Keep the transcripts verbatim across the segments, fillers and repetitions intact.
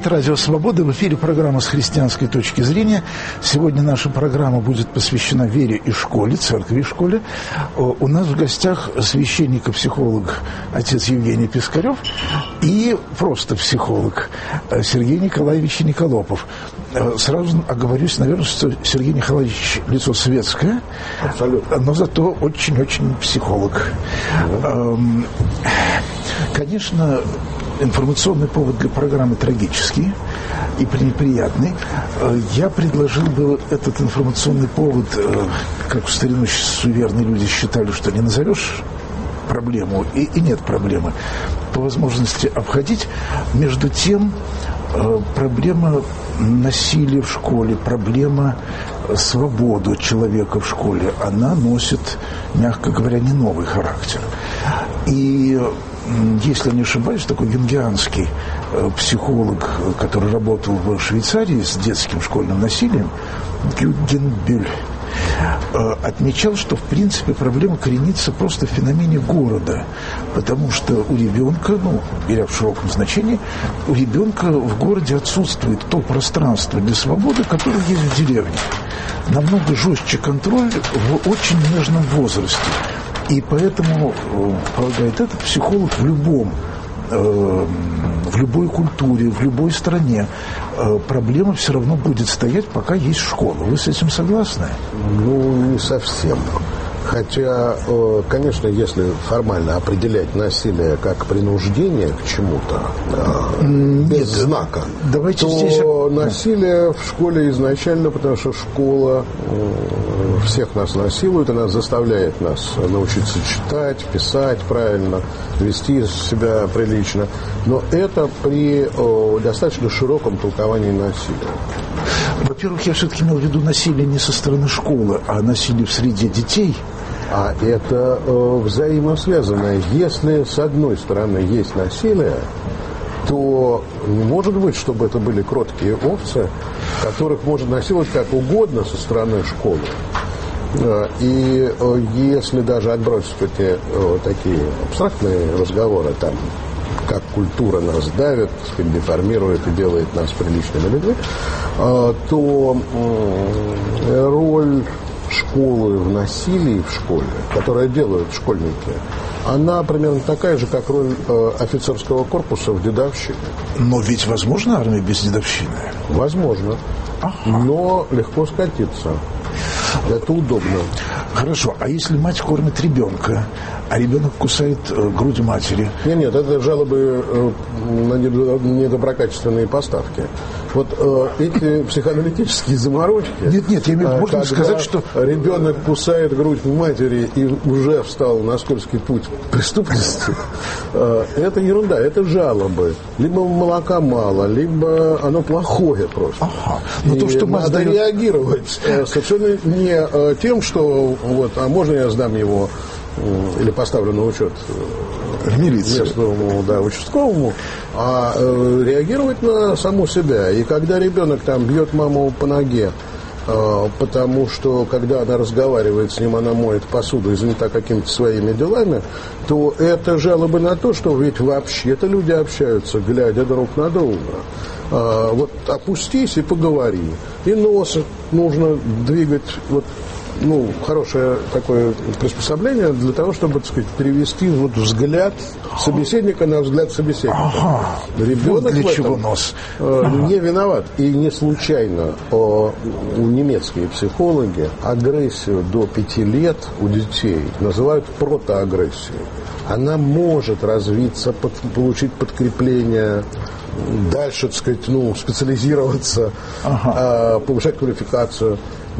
Радио Свобода. В эфире программа «С христианской точки зрения». Сегодня наша программа будет посвящена вере и школе, церкви и школе. У нас в гостях священник и психолог отец Евгений Пискарев и просто психолог Сергей Николаевич Николопов. Сразу оговорюсь, наверное, что Сергей Николаевич лицо светское, абсолютно, но зато очень-очень психолог. Mm-hmm. Конечно, информационный повод для программы трагический и неприятный. Я предложил бы этот информационный повод, как в старину суеверные люди считали, что не назовешь проблему, и, и нет проблемы, по возможности обходить. Между тем, проблема насилия в школе, проблема свободы человека в школе, она носит, мягко говоря, не новый характер. И если не ошибаюсь, такой юнгианский э, психолог, который работал в Швейцарии с детским школьным насилием, Гюгенбюль, э, отмечал, что в принципе проблема коренится просто в феномене города, потому что у ребенка, ну, беря в широком значении, у ребенка в городе отсутствует то пространство для свободы, которое есть в деревне. Намного жестче контроль в очень нежном возрасте. И поэтому, полагает этот психолог, в любом, э, в любой культуре, в любой стране э, проблема все равно будет стоять, пока есть школа. Вы с этим согласны? Ну, не совсем. Хотя, конечно, если формально определять насилие как принуждение к чему-то, без Нет, знака, давайте то здесь... насилие в школе изначально, потому что школа всех нас насилует, она заставляет нас научиться читать, писать правильно, вести себя прилично. Но это при достаточно широком толковании насилия. Во-первых, я все-таки имел в виду насилие не со стороны школы, а насилие в среде детей. А это э, взаимосвязано. Если с одной стороны есть насилие, то не может быть, чтобы это были кроткие овцы, которых можно насиловать как угодно со стороны школы. И э, если даже отбросить эти э, такие абстрактные разговоры, там, как культура нас давит, деформирует и делает нас приличными людьми, э, то э, роль школы в насилии в школе, которое делают школьники, она примерно такая же, как роль э, офицерского корпуса в дедовщине. Но ведь возможно армия без дедовщины? Возможно. Ага. Но легко скатиться. Это удобно. Хорошо, а если мать кормит ребенка, а ребенок кусает э, грудь матери? Нет, нет, это жалобы э, на недоброкачественные поставки. Вот э, эти психоаналитические заморочки... Нет, нет, я имею в виду, можно сказать, что... ребенок кусает грудь матери и уже встал на скользкий путь преступности, э, это ерунда, это жалобы. Либо молока мало, либо оно плохое просто. Ага. Но и то, что надо дает... реагировать э, совершенно не э, тем, что вот, а можно я сдам его э, или поставлю на учет в милицию местному, да, участковому, а э, реагировать на саму себя. И когда ребенок там бьет маму по ноге, э, потому что когда она разговаривает с ним, она моет посуду и занята какими-то своими делами, то это жалобы на то, что ведь вообще-то люди общаются, глядя друг на друга. А, вот опустись и поговори. И нос нужно двигать, вот, ну, хорошее такое приспособление для того, чтобы, так сказать, перевести вот взгляд собеседника на взгляд собеседника. Ага. Ребенок вот для в этом чего нос. Ага. не виноват. И не случайно о, немецкие психологи агрессию до пяти лет у детей называют протоагрессией. Она может развиться, под, получить подкрепление, дальше, так сказать, ну, специализироваться, ага. э, повышать квалификацию.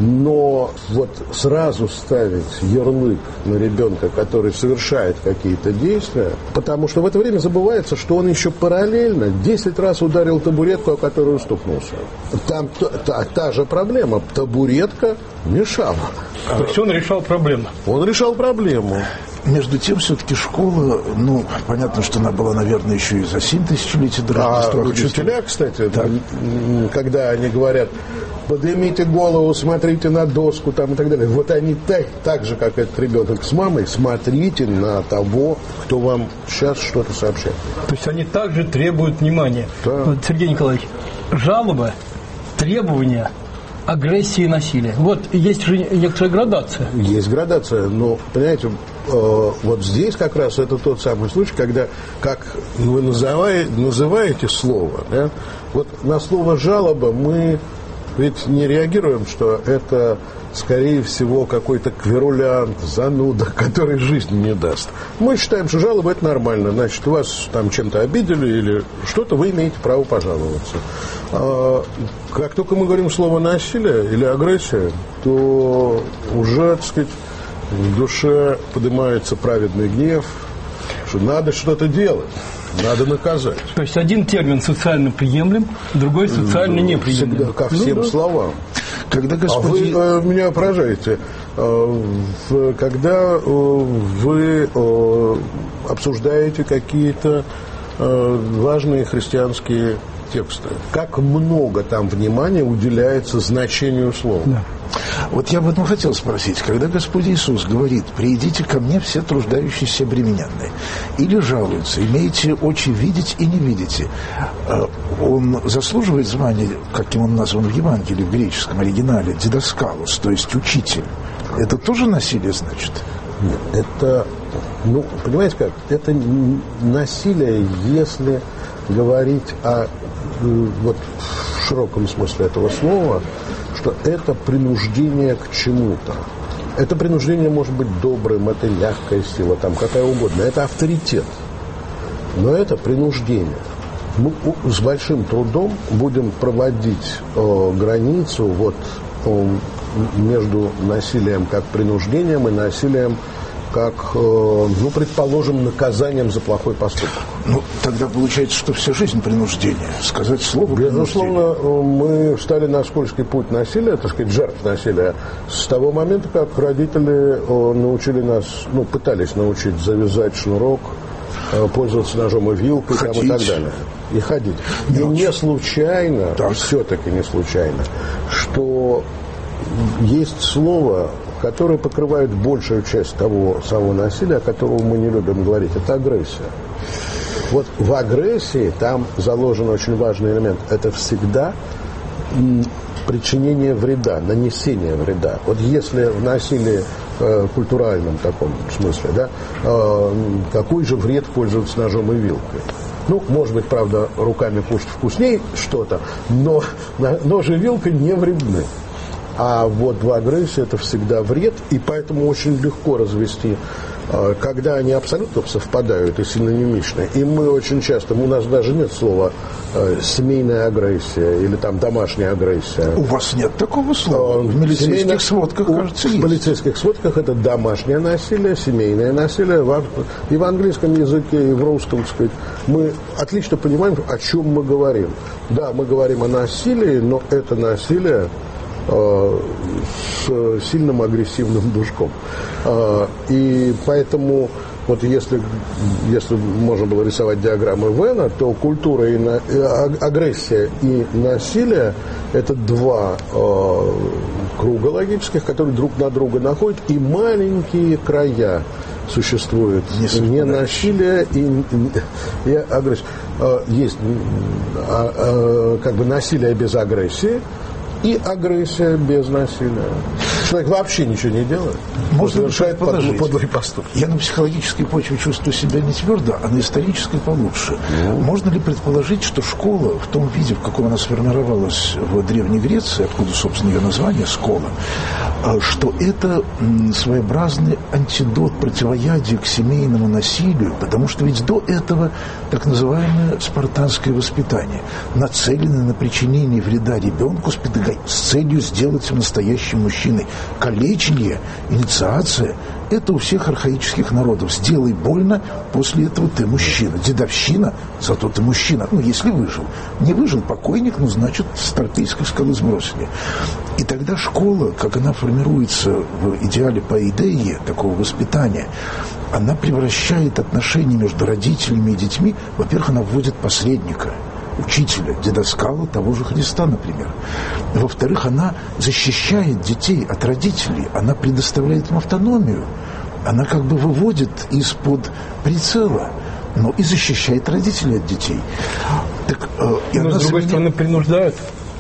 Но вот сразу ставить ярлык на ребенка, который совершает какие-то действия, потому что в это время забывается, что он еще параллельно десять раз ударил табуретку, о которую стукнулся. Там та, та, та же проблема. Табуретка мешала. То есть он решал проблему? Он решал проблему. Между тем, все-таки школа, ну, понятно, что она была, наверное, еще и за семь тысячелетий до Рождества Христа. А учителя, кстати, да. когда они говорят, поднимите голову, смотрите на доску там, и так далее. Вот они так, так же, как этот ребенок с мамой, смотрите на того, кто вам сейчас что-то сообщает. То есть они также требуют внимания. Да. Вот, Сергей Николаевич, жалобы, требования, агрессия и насилие. Вот есть же некоторая градация. Есть градация, но, понимаете, э, вот здесь как раз это тот самый случай, когда, как вы называете, называете слово, да, вот на слово «жалоба» мы ведь не реагируем, что это, скорее всего, какой-то кверулянт, зануда, который жизни не даст. Мы считаем, что жалоба – это нормально. Значит, вас там чем-то обидели или что-то, вы имеете право пожаловаться. А как только мы говорим слово «насилие» или «агрессия», то уже, так сказать, в душе поднимается праведный гнев, что надо что-то делать. Надо наказать. То есть один термин социально приемлем, другой социально неприемлем. Всегда, ко всем ну, да. словам. Когда господин... А вы э, меня поражаете. Э, в, когда э, вы э, обсуждаете какие-то э, важные христианские тексты, как много там внимания уделяется значению слова. Да. Вот я об этом хотел спросить. Когда Господь Иисус говорит: «Придите ко мне все труждающиеся и обремененные», или жалуются: «Имеете очи видеть и не видите», он заслуживает звания, каким он назван в Евангелии, в греческом оригинале, дидоскалус, то есть учитель. Это тоже насилие, значит? Нет, это, ну, понимаете как, это насилие, если говорить о, вот, в широком смысле этого слова, что это принуждение к чему-то. Это принуждение может быть добрым, это мягкая сила, там какая угодно. Это авторитет. Но это принуждение. Мы с большим трудом будем проводить э, границу вот, э, между насилием как принуждением и насилием как, э, ну, предположим, наказанием за плохой поступок. Ну, тогда получается, что вся жизнь принуждение. Сказать слово Безусловно, мы встали на скользкий путь насилия, так сказать, жертв насилия, с того момента, как родители э, научили нас, ну, пытались научить завязать шнурок, э, пользоваться ножом и вилкой там, и так далее. И ходить. И не случайно, так. все-таки не случайно, что есть слово, которое покрывает большую часть того самого насилия, о котором мы не любим говорить. Это агрессия. Вот в агрессии там заложен очень важный элемент. Это всегда причинение вреда, нанесение вреда. Вот если в насилии э, культуральном таком смысле, да, э, какой же вред пользоваться ножом и вилкой? Ну, может быть, правда, руками кушать вкуснее что-то, но нож и вилка не вредны. А вот в агрессии это всегда вред, и поэтому очень легко развести, когда они абсолютно совпадают и синонимичны. И мы очень часто, у нас даже нет слова семейная агрессия или там домашняя агрессия. У вас нет такого слова? В милицейских Семейно... сводках, кажется, есть. В полицейских сводках это домашнее насилие, семейное насилие. И в английском языке, и в русском, так сказать, мы отлично понимаем, о чем мы говорим. Да, мы говорим о насилии, но это насилие с сильным агрессивным душком. И поэтому, вот если, если можно было рисовать диаграммы Вена, то культура и на, агрессия и насилие – это два э, круга логических, которые друг на друга находят, и маленькие края существуют. Не, не насилие и, и, и агрессия. Есть а, а, как бы насилие без агрессии, и агрессия без насилия. Человек вообще ничего не делает. Можно совершает подлый, подлый поступок. Я на психологической почве чувствую себя не твердо, а на исторической получше. Mm. Можно ли предположить, что школа в том виде, в каком она сформировалась в Древней Греции, откуда, собственно, ее название «школа», что это своеобразный антидот, противоядие к семейному насилию, потому что ведь до этого так называемое спартанское воспитание, нацеленное на причинение вреда ребенку с, с целью сделать его настоящим мужчиной. Калечение, инициация – это у всех архаических народов. Сделай больно, после этого ты мужчина. Дедовщина, зато ты мужчина. Ну, если выжил. Не выжил покойник, ну, значит, с Торпейской скалы сбросили. И тогда школа, как она формируется в идеале паидеи, такого воспитания, она превращает отношения между родителями и детьми, во-первых, она вводит посредника. учителя, дедоскала того же Христа, например. Во-вторых, она защищает детей от родителей, она предоставляет им автономию, она как бы выводит из-под прицела, но и защищает родителей от детей. Так, э, и но, она с другой заменяет... стороны, принуждает.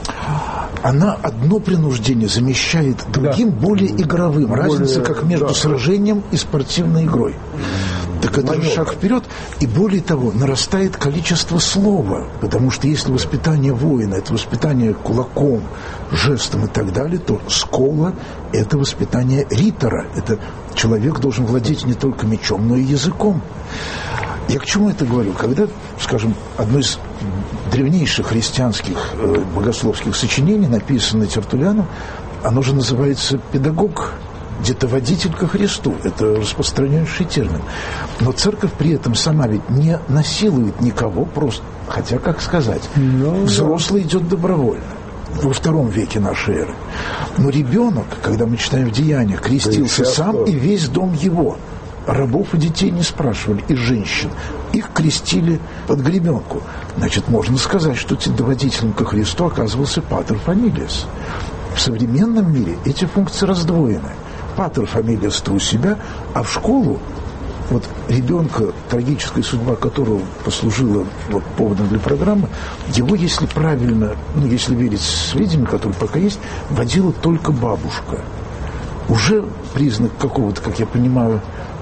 Она одно принуждение замещает другим, да, более игровым. Более, разница как между, да, сражением и спортивной игрой. Так это же шаг вперед. И более того, нарастает количество слова. Потому что если воспитание воина – это воспитание кулаком, жестом и так далее, то скола – это воспитание ритора. Это человек должен владеть не только мечом, но и языком. Я к чему это говорю? Когда, скажем, одно из древнейших христианских э, богословских сочинений, написанное Тертуллианом, оно же называется «Педагог», детоводитель ко Христу. Это распространеннейший термин. Но церковь при этом сама ведь не насилует никого просто. Хотя, как сказать, ну, взрослый да. идет добровольно. Во втором веке нашей эры. Но ребенок, когда мы читаем в Деяниях, крестился сам и весь дом его. Рабов и детей не спрашивали, и женщин. Их крестили под гребенку. Значит, можно сказать, что предводителем ко Христу оказывался патер фамилиас. В современном мире эти функции раздвоены. Патер фамилиас-то у себя, а в школу вот ребенка, трагическая судьба которого послужила вот, поводом для программы, его, если правильно, ну, если верить сведениям, которые пока есть, водила только бабушка. Уже признак какого-то, как я понимаю,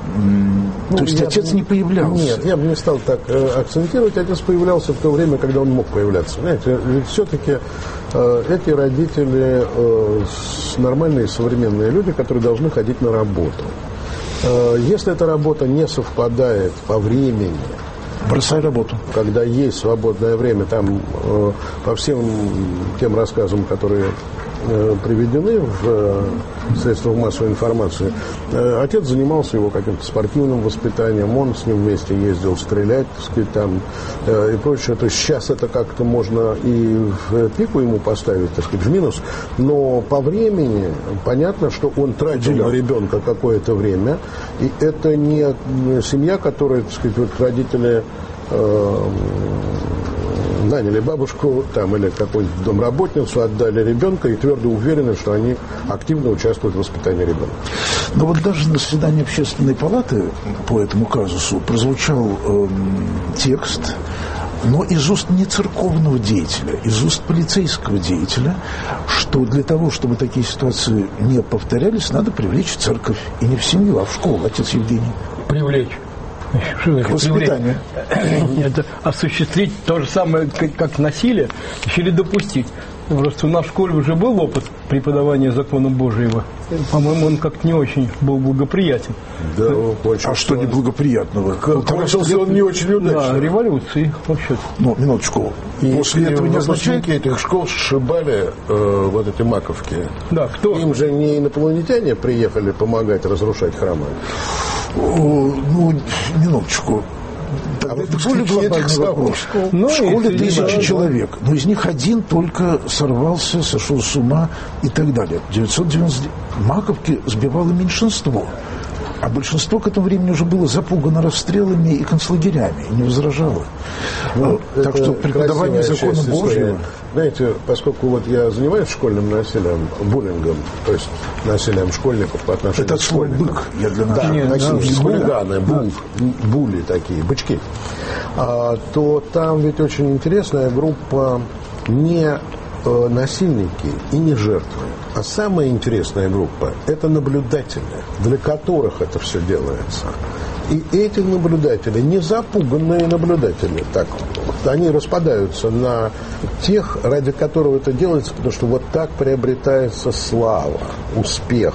Ну, то есть отец бы, не появлялся? Нет, я бы не стал так э, акцентировать. Отец появлялся в то время, когда он мог появляться. Знаете, ведь все-таки э, эти родители э, нормальные современные люди, которые должны ходить на работу. Э, если эта работа не совпадает по времени, бросай работу. Когда есть свободное время, там э, по всем тем рассказам, которые э, приведены в э, средствах массовой информации, э, отец занимался его каким-то спортивным воспитанием, он с ним вместе ездил стрелять, так сказать, там, э, и прочее. То есть сейчас это как-то можно и в пику ему поставить, так сказать, в минус, но по времени понятно, что он тратил на ребенка какое-то время, и это не семья, которая, так сказать, вот родители наняли бабушку там, или какую-нибудь домработницу, отдали ребенка и твердо уверены, что они активно участвуют в воспитании ребенка. Но вот даже на заседании общественной палаты по этому казусу прозвучал э, текст, но из уст не церковного деятеля, из уст полицейского деятеля, что для того, чтобы такие ситуации не повторялись, надо привлечь церковь. И не в семью, а в школу, отец Евгений. Привлечь. Воспитание. Это осуществить то же самое, как, как насилие, еще или допустить. Просто у нас в школе уже был опыт преподавания закона Божьего. По-моему, он как-то не очень был благоприятен. Да, очень. А что неблагоприятного? Кончился он не очень удачно. Да, революции вообще. Ну, минуточку. И после этого не означает... этих школ сшибали э, вот эти маковки. Да, кто? Им же не инопланетяне приехали помогать разрушать храмы. О, ну, минуточку. А это более глобальный вопрос. Ну, в школе тысячи да, человек, но из них один только сорвался, сошел с ума и так далее. девятьсот девяносто Маковки сбивало меньшинство, а большинство к этому времени уже было запугано расстрелами и концлагерями, и не возражало. Ну, так что преподавание закона Божьего... Знаете, поскольку вот я занимаюсь школьным насилием, буллингом, то есть насилием школьников по отношению это к школьникам. бык, я для нас. Да, Нет, такие да, хулиганы, бул, були такие, бычки. А, то там ведь очень интересная группа не э, насильники и не жертвы. А самая интересная группа – это наблюдатели, для которых это все делается. И эти наблюдатели, не запуганные наблюдатели, так, они распадаются на тех, ради которых это делается, потому что вот так приобретается слава, успех.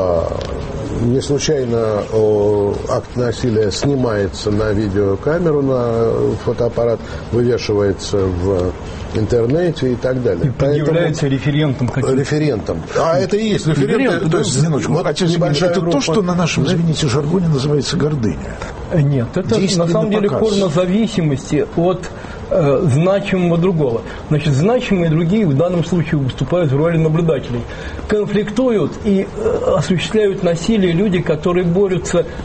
Не случайно акт насилия снимается на видеокамеру, на фотоаппарат, вывешивается в интернете и так далее. И предъявляется референтом каким-то. Референтом. А это и есть референт. То есть, минуточку, вот это группа, то, что на нашем, извините, жаргоне называется гордыня. Нет, это на самом деле форма зависимости от э, значимого другого. Значит, значимые другие в данном случае выступают в роли наблюдателей. Конфликтуют и э, осуществляют насилие люди, которые борются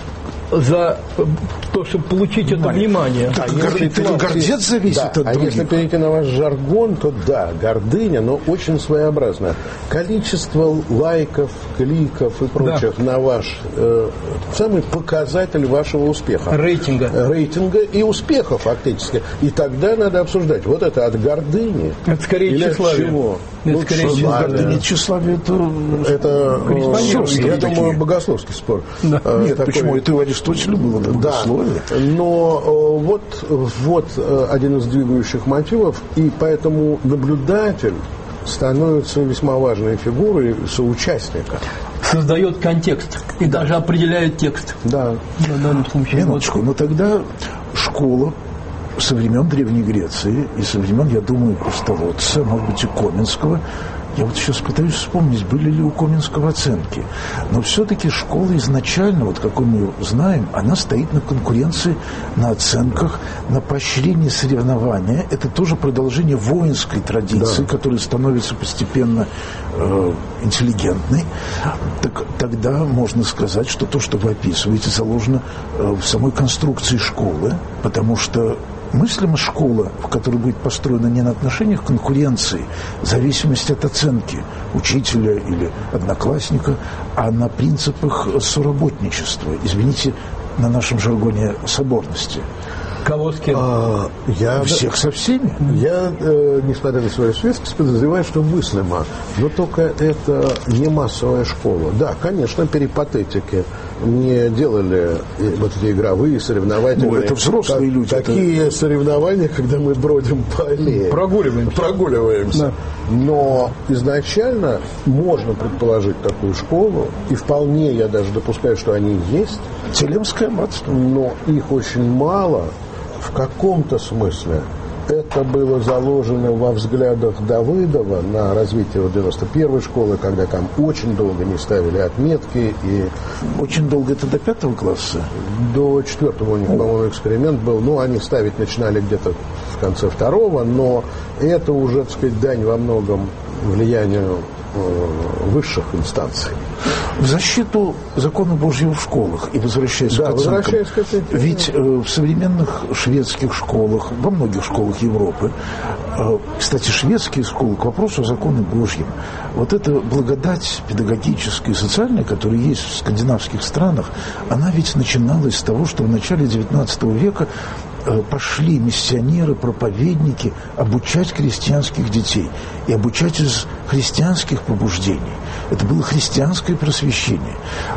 за то, чтобы получить это внимание. Так, А гор... если ты перейти- гордец зависит да, от а других. если перейти на ваш жаргон, то да, гордыня, но очень своеобразно. Количество лайков, кликов и прочих на ваш э, самый показатель вашего успеха. Рейтинга. Рейтинга и успеха фактически. И тогда надо обсуждать, вот это от гордыни Это скорее или от тщеславие. чего? Это Ну, скорее тщеславие. тщеславие. Гордыня, тщеславие, это... Это, э, Корреспондентские я такие. думаю, богословский спор. Да. Э, Нет, такой- почему? Это у Аристотеля было Да, богословие. но э, вот, вот э, один из двигающих мотивов, и поэтому наблюдатель становится весьма важной фигурой соучастника. Создает контекст и даже определяет текст. Да. На данном случае. Минуточку, но тогда школа со времен Древней Греции и со времен, я думаю, Пустоводца, может быть, и Коминского. Я вот сейчас пытаюсь вспомнить, были ли у Коминского оценки. Но все-таки школа изначально, вот какой мы ее знаем, она стоит на конкуренции, на оценках, на поощрении соревнования. Это тоже продолжение воинской традиции, Да. которая становится постепенно э, интеллигентной. Так, тогда можно сказать, что то, что вы описываете, заложено э, в самой конструкции школы, потому что мыслима школа, которая будет построена не на отношениях конкуренции, зависимости от оценки учителя или одноклассника, а на принципах соработничества, извините, на нашем жаргоне соборности. Кого с кем? А, я, Всех со всеми. я э, несмотря на свою светскость, подозреваю, что мыслимо. Но только это не массовая школа. Да, конечно, перипатетики не делали э, вот эти игровые, соревновательные. Ну, это взрослые люди, Такие это... соревнования, когда мы бродим по аллее. Прогуливаемся. Прогуливаемся. Да. Но изначально можно предположить такую школу, и вполне я даже допускаю, что они есть, Телемское братство. но их очень мало. В каком-то смысле это было заложено во взглядах Давыдова на развитие девяносто первой школы, когда там очень долго не ставили отметки, и Очень долго, это до пятого класса. до четвертого у них, по-моему, эксперимент был. Ну, они ставить начинали где-то в конце второго, но это уже, так сказать, дань во многом влиянию э, высших инстанций. В защиту закона Божьего в школах и возвращаясь Да, к оценкам, возвращаясь к этой теме. ведь э, в современных шведских школах, во многих школах Европы, э, кстати, шведские школы, к вопросу о законе Божьем, вот эта благодать педагогическая и социальная, которая есть в скандинавских странах, она ведь начиналась с того, что в начале девятнадцатого века э, пошли миссионеры, проповедники обучать крестьянских детей и обучать из христианских побуждений. Это было христианское просвещение.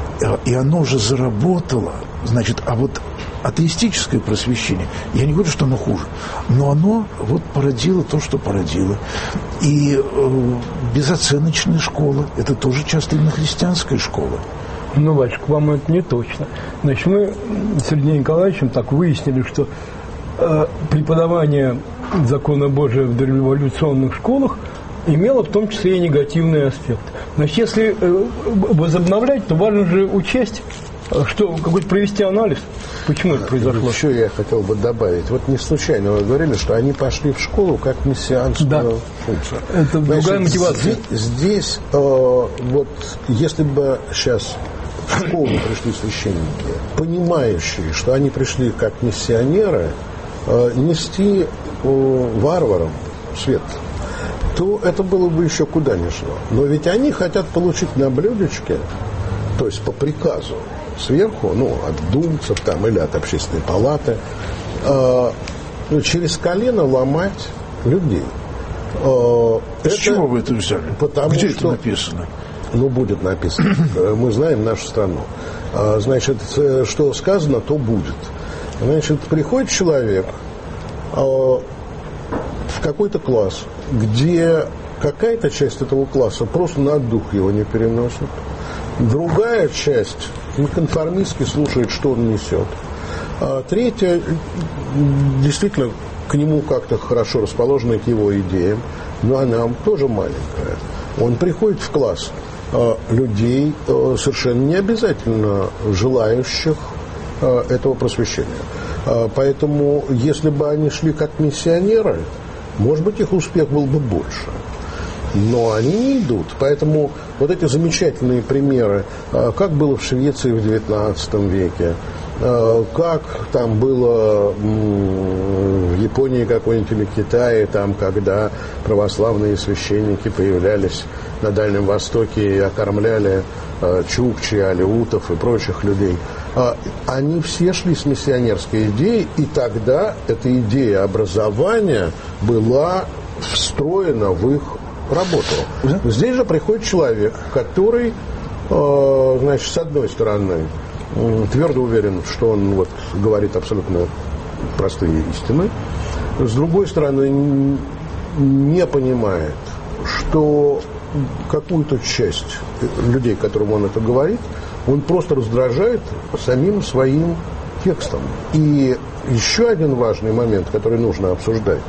И оно же заработало, значит, а вот атеистическое просвещение, я не говорю, что оно хуже, но оно вот породило то, что породило. И э, безоценочная школа, это тоже часто именно христианская школа. Ну, батюшка, вам это не точно. Значит, мы с Сергеем Николаевичем так выяснили, что э, преподавание закона Божия в дореволюционных школах имело в том числе и негативный аспект. Значит, если э, возобновлять, то важно же учесть, что какой-то провести анализ, почему это произошло. Еще я хотел бы добавить. Вот не случайно вы говорили, что они пошли в школу как мессианскую Да. функцию. Это другая мотивация. Здесь, здесь э, вот если бы сейчас в школу пришли священники, понимающие, что они пришли как миссионеры, э, нести э, варварам свет, то это было бы еще куда ни шло. Но ведь они хотят получить на блюдечке, то есть по приказу сверху, ну, от думцев там или от общественной палаты, э, ну, через колено ломать людей. Э, С это чего вы это взяли? потому Где что- это написано? Ну, будет написано. Э, Мы знаем нашу страну. Э, Значит, э, что сказано, то будет. Значит, приходит человек э, в какой-то класс, где какая-то часть этого класса просто на дух его не переносит. Другая часть неконформистски слушает, что он несет. А третья действительно к нему как-то хорошо расположена, к его идеям, но она тоже маленькая. Он приходит в класс а, людей, а, совершенно не обязательно желающих а, этого просвещения. А, поэтому, если бы они шли как миссионеры, может быть, их успех был бы больше. но они не идут. Поэтому вот эти замечательные примеры, как было в Швеции в девятнадцатом веке, как там было в Японии какой-нибудь или Китае, там, когда православные священники появлялись на Дальнем Востоке и окормляли чукчи, алеутов и прочих людей. Они все шли с миссионерской идеей, и тогда эта идея образования была встроена в их работу. Здесь же приходит человек, который, значит, с одной стороны, твердо уверен, что он вот говорит абсолютно простые истины, с другой стороны, не понимает, что какую-то часть людей, которым он это говорит, он просто раздражает самим своим текстом. И еще один важный момент, который нужно обсуждать.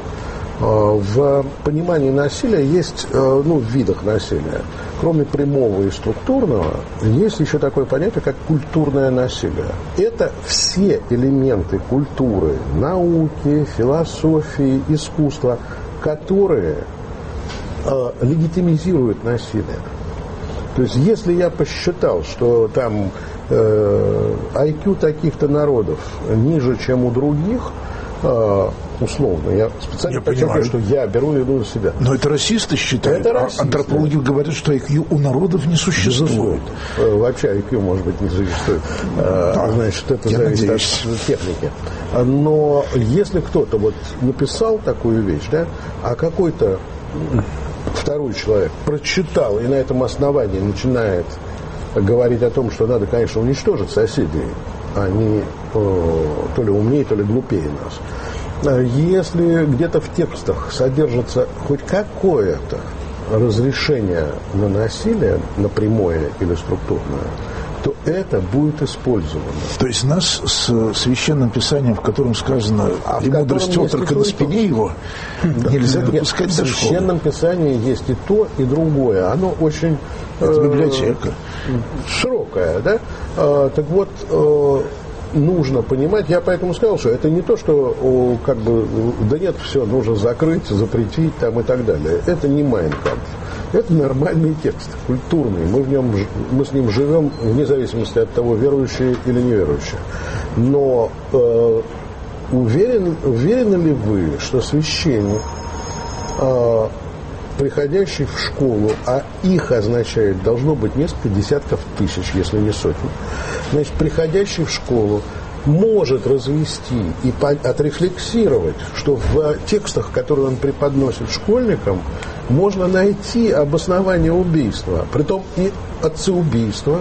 В понимании насилия есть, ну, в видах насилия, кроме прямого и структурного, есть еще такое понятие, как культурное насилие. Это все элементы культуры, науки, философии, искусства, которые э, легитимизируют насилие. То есть, если я посчитал, что там э, ай кью таких-то народов ниже, чем у других, э, условно, я специально я подчеркиваю, что я беру и иду на себя. Но это расисты считают. Это расисты. Антропологи говорят, что ай кью у народов не существует. Вообще ай кью, может быть, не существует. Да, значит, это зависит надеюсь. От техники. Но если кто-то вот написал такую вещь, да, а какой-то второй человек прочитал и на этом основании начинает говорить о том, что надо, конечно, уничтожить соседей, они то ли умнее, то ли глупее нас. Если где-то в текстах содержится хоть какое-то разрешение на насилие, на прямое или структурное, то это будет использовано. То есть нас с священным писанием, в котором сказано а «И мудрость отрока на спине его», нельзя допускать до школы. В священном писании есть и то, и другое. Оно очень... Это библиотека. Широкая, да? Так вот... нужно понимать, я поэтому сказал, что это не то, что о, как бы, да нет, все, нужно закрыть, запретить там и так далее. Это не Майн Кампф. Это нормальный текст, культурный. Мы, в нем, мы с ним живем вне зависимости от того, верующие или неверующие. Но э, уверен, уверены ли вы, что священник, э, приходящий в школу, а их означает, должно быть несколько десятков тысяч, если не сотни, значит, приходящий в школу может развести и отрефлексировать, что в текстах, которые он преподносит школьникам, можно найти обоснование убийства, притом и отцеубийства,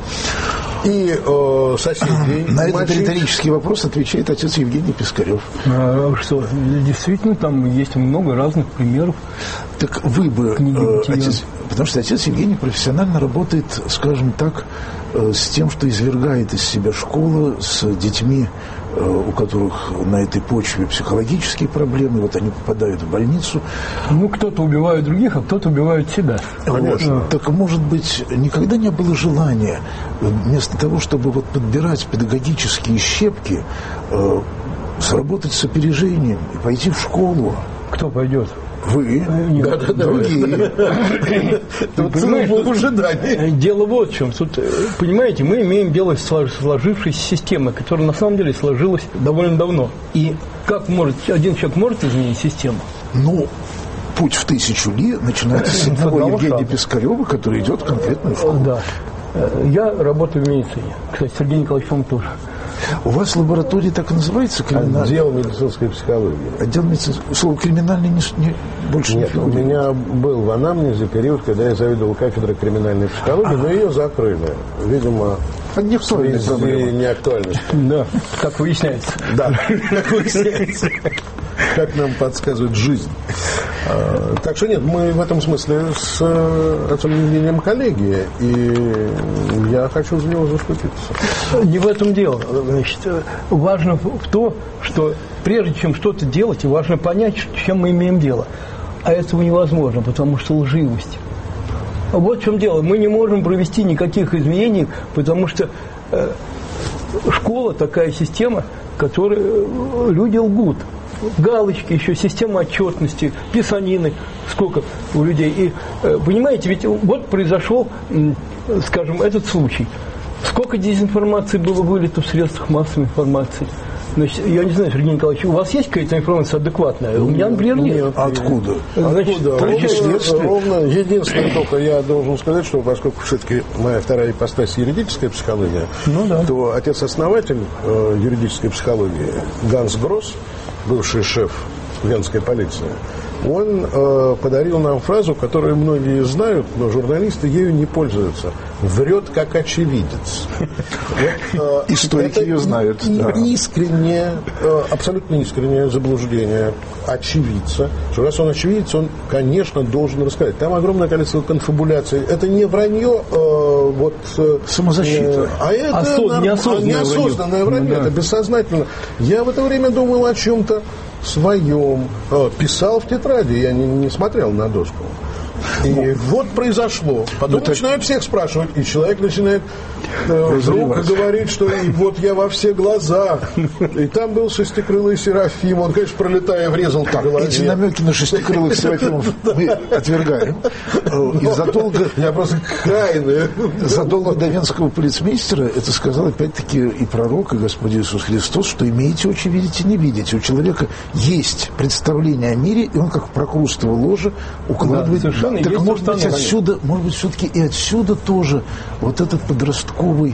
и э, соседей. На этот риторический вопрос отвечает отец Евгений Пискарев. А, что, действительно, там есть много разных примеров. Так вы бы, э, отец, потому что отец Евгений профессионально работает, скажем так, э, с тем, что извергает из себя школа, с детьми, э, у которых на этой почве психологические проблемы, вот они попадают в больницу. Ну, кто-то убивает других, а кто-то убивает себя. Конечно. Вот. Так, может быть, никогда не было желания, вместо того, чтобы вот подбирать педагогические щепки, э, сработать с опережением и пойти в школу? Кто пойдет? Вы, да, да, другие. Тут дело вот в чем. Тут, понимаете, мы имеем дело с сложившейся системой, которая на самом деле сложилась довольно давно. И как может, один человек может изменить систему? Ну, путь в тысячу ли начинается с одного Евгения Пискарева, который идет конкретно в школу. Да. Я работаю в медицине. Кстати, Сергей Николаевич, вам тоже. У вас лаборатория так и называется? Криминальная? Отдел медицинской психологии. Отдел медицинской... Слово «криминальный» не, не, больше Нет, не у меня был в анамнезе период, когда я заведовал кафедрой криминальной психологии, но ее закрыли. Видимо, не актуальная проблема. Не актуальность. Да, как выясняется. Да, как выясняется. Как нам подсказывает жизнь. А, так что нет, мы в этом смысле с отцом Евгением коллеги, и я хочу за него заступиться. Не в этом дело. Значит, важно в то, что прежде чем что-то делать, важно понять, с чем мы имеем дело. А этого невозможно, потому что лживость. Вот в чем дело. Мы не можем провести никаких изменений, потому что э, школа такая система, в которой люди лгут. галочки, еще система отчетности, писанины, сколько у людей. И, понимаете, ведь вот произошел, скажем, этот случай. Сколько дезинформации было вылито в средствах массовой информации? Значит, я не знаю, Сергей Николаевич, у вас есть какая-то информация адекватная? У меня, например, нет. нет. Откуда? Значит, Откуда? Ровно, ровно, единственное только я должен сказать, что поскольку все-таки моя вторая ипостась юридическая психология, ну, да. то отец-основатель э, юридической психологии Ганс Гросс, бывший шеф венской полиции, он э, подарил нам фразу, которую многие знают, но журналисты ею не пользуются. Врет как очевидец. Историки ее знают. Искреннее, абсолютно искреннее заблуждение очевидца, что раз он очевидец, он, конечно, должен рассказать. Там огромное количество конфабуляций. Это не вранье, вот... Самозащита. А это Осоз... неосознанное, неосознанное вранье, вранье. Это бессознательно. Я в это время думал о чем-то своем. Писал в тетради, я не, не смотрел на доску. И ну, вот произошло. Потом это... начинают всех спрашивать, и человек начинает э, вдруг говорить, что и вот я во все глаза. И там был шестикрылый Серафим. Он, конечно, пролетая, врезал по голове. Эти намеки на шестикрылых Серафимов мы отвергаем. И задолго... Я просто крайне. Задолго до венского полицмейстера это сказал опять-таки и пророк, и Господь Иисус Христос, что имеете очи, видите, не видите. У человека есть представление о мире, и он, как в прокрустово ложе, укладывает... Да, так, есть может быть, отсюда, может быть, все-таки и отсюда тоже вот этот подростковый,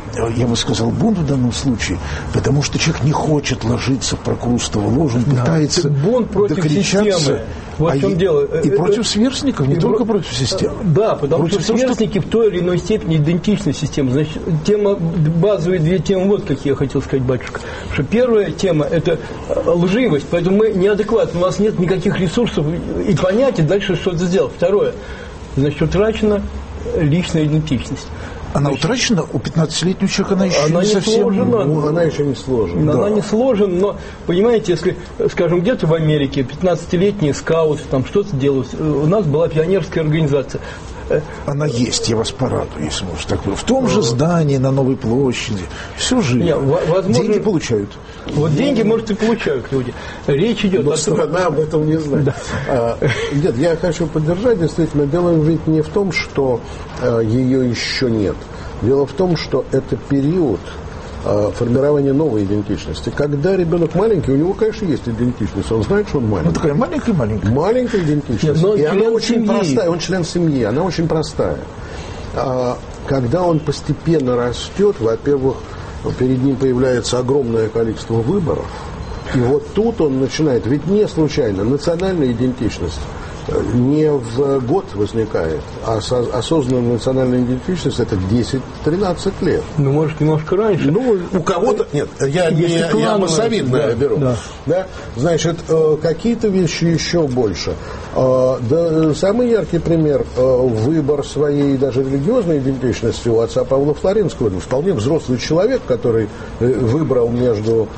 я бы сказал, бунт в данном случае, потому что человек не хочет ложиться в прокрустово ложе, он да. пытается бунт против системы. Вот а в чем и, дело. И против сверстников, не и только против системы. Да, потому против что сверстники что... в той или иной степени идентичны системе. Значит, тема, базовые две темы, вот какие я хотел сказать, батюшка. Что первая тема – это лживость, поэтому мы неадекватны, у нас нет никаких ресурсов и понятий дальше что-то сделать. Второе, значит, утрачена личная идентичность. Она значит, утрачена? У пятнадцатилетнего человека она еще она не, не совсем... Сложена, ну, она еще не сложена. Она да. не сложена, но, понимаете, если, скажем, где-то в Америке пятнадцатилетние скауты там что-то делают, у нас была пионерская организация. Она есть, я вас порадую, если можно так сказать. В том же здании, на Новой площади. Все живо. Нет, возможно, деньги получают. Вот деньги, может, и получают люди. Речь идет но о том... страна об этом не знает. Да. А, нет, я хочу поддержать, действительно, дело ведь не в том, что а, ее еще нет. Дело в том, что это период а, формирования новой идентичности. Когда ребенок маленький, у него, конечно, есть идентичность. Он знает, что он маленький. Ну, такая маленькая-маленькая. Маленькая идентичность. Нет, и она очень семьи. простая. Он член семьи. Она очень простая. А, когда он постепенно растет, во-первых, перед ним появляется огромное количество выборов. И вот тут он начинает, ведь не случайно, национальная идентичность не в год возникает, а осознанная национальная идентичность это десять-тринадцать лет. Ну, может, немножко раньше. Ну, у кого-то... Нет, я, не, я массовидное да, беру. Да. Да? Значит, какие-то вещи еще больше. Да, самый яркий пример – выбор своей даже религиозной идентичности у отца Павла Флоренского. Вполне взрослый человек, который выбрал между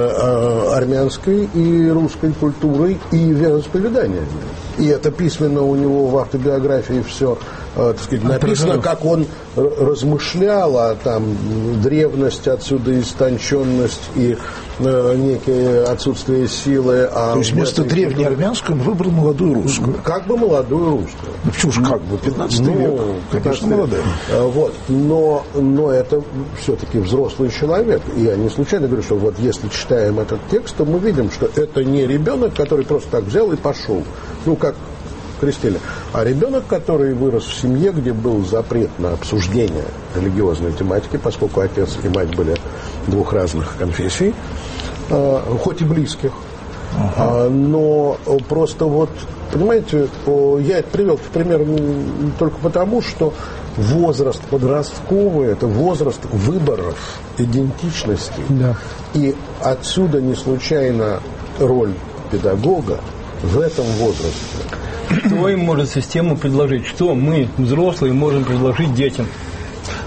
армянской и русской культурой и вероисповеданиями. И это письменно у него в автобиографии все, так сказать, написано, как он размышлял о там, древности, отсюда истонченность и э, некое отсутствие силы. А То есть вместо древней армянской он выбрал молодую русскую. Как бы молодую русскую. Ну почему же как бы? пятнадцатый ну, век, конечно, молодая. Вот. Но, но это все-таки взрослый человек. И я не случайно говорю, что вот если читаем этот текст, то мы видим, что это не ребенок, который просто так взял и пошел. Ну, как крестили. А ребенок, который вырос в семье, где был запрет на обсуждение религиозной тематики, поскольку отец и мать были двух разных конфессий, э, хоть и близких, ага. э, но просто вот, понимаете, я это привел в пример только потому, что возраст подростковый – это возраст выборов, идентичности. Да. И отсюда не случайно роль педагога в этом возрасте. Что им может система предложить? Что мы, взрослые, можем предложить детям?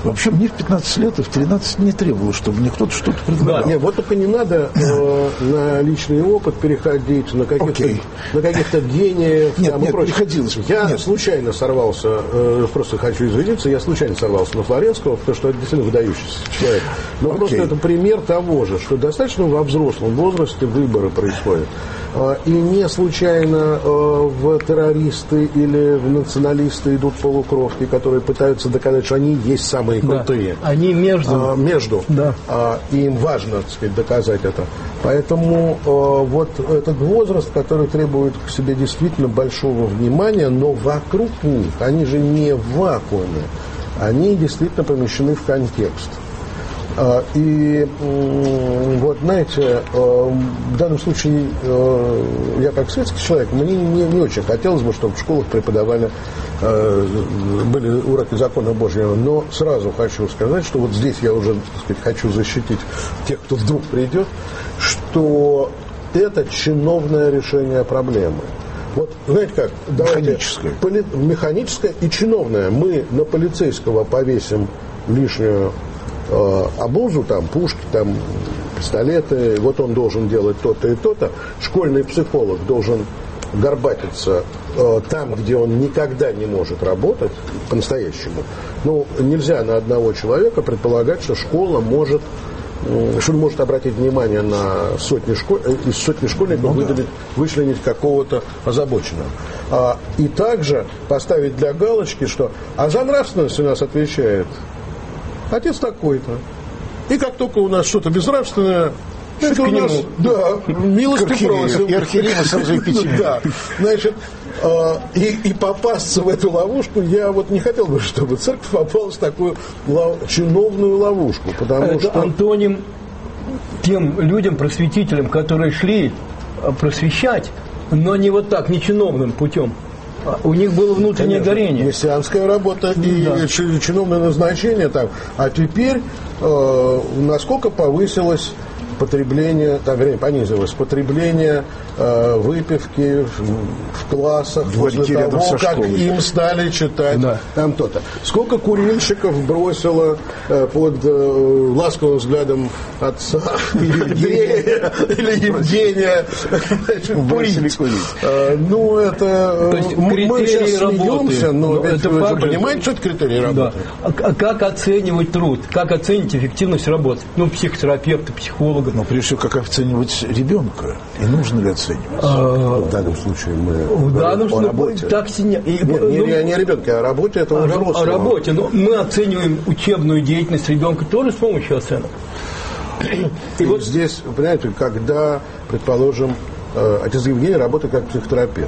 Вообще мне в пятнадцать лет и в тринадцать не требовалось, чтобы мне кто-то что-то предлагал. Да. Нет, вот только не надо э, на личный опыт переходить, на каких-то, okay. на каких-то гениев. Нет, там, нет, прочее. приходилось. Я нет. случайно сорвался, э, просто хочу извиниться, я случайно сорвался на Флоренского, потому что это действительно выдающийся человек. Но okay. просто это пример того же, что достаточно во взрослом возрасте выборы происходят. Э, и не случайно э, в террористы или в националисты идут полукровки, которые пытаются доказать, что они есть самые крутые. Да. Они между. А, между. Да. А, и им важно, так сказать, доказать это. Поэтому а, вот этот возраст, который требует к себе действительно большого внимания, но вокруг них, они же не в вакууме, они действительно помещены в контекст. А, и вот, знаете, в данном случае я как светский человек, мне не, не очень хотелось бы, чтобы в школах преподавали, были уроки закона Божьего, но сразу хочу сказать, что вот здесь я уже, так сказать, хочу защитить тех, кто вдруг придет, что это чиновное решение проблемы. Вот, знаете как, механическое. Поли, механическое и чиновное. Мы на полицейского повесим лишнюю э, обузу, там, пушки, там, пистолеты, вот он должен делать то-то и то-то. Школьный психолог должен горбатиться э, там, где он никогда не может работать по-настоящему. Ну, нельзя на одного человека предполагать, что школа может, э, что он может обратить внимание на сотни школ, э, из сотни школьников, ну, выделить, да. вычленить какого-то озабоченного. А, и также поставить для галочки, что а за нравственность у нас отвечает отец такой-то. И как только у нас что-то безнравственное, это у нас, да, милости просим. И архиерея сразу и пяти. Да, значит, э, и, и попасться в эту ловушку, я вот не хотел бы, чтобы церковь попалась в такую лов, чиновную ловушку, потому это что... антоним тем людям, просветителям, которые шли просвещать, но не вот так, не чиновным путем. У них было внутреннее Конечно, горение. Мессианская работа и да. чиновное назначение там. А теперь э, насколько повысилось потребление, там, вернее, понизилось потребление э, выпивки в, в классах после того, как им стали читать да. там то-то. Сколько курильщиков бросило э, под э, ласковым взглядом отца Евгения или Евгения курить. Э, ну, это... То есть мы критерии сейчас работы. Смеемся, но, но это вы же понимаете, что это критерии работы? Да. А как оценивать труд? Как оценить эффективность работы? Ну, психотерапевты, психологи. Но прежде всего, как оценивать ребенка? И нужно ли оценивать? А, в данном случае мы в данном о работе. Так синя... Нет, ну, не, не, не ребенка, а о работе этого взрослого. О работе. Но мы оцениваем учебную деятельность ребенка тоже с помощью оценок. И, И вот здесь, понимаете, когда, предположим, отец Евгений работает как психотерапевт,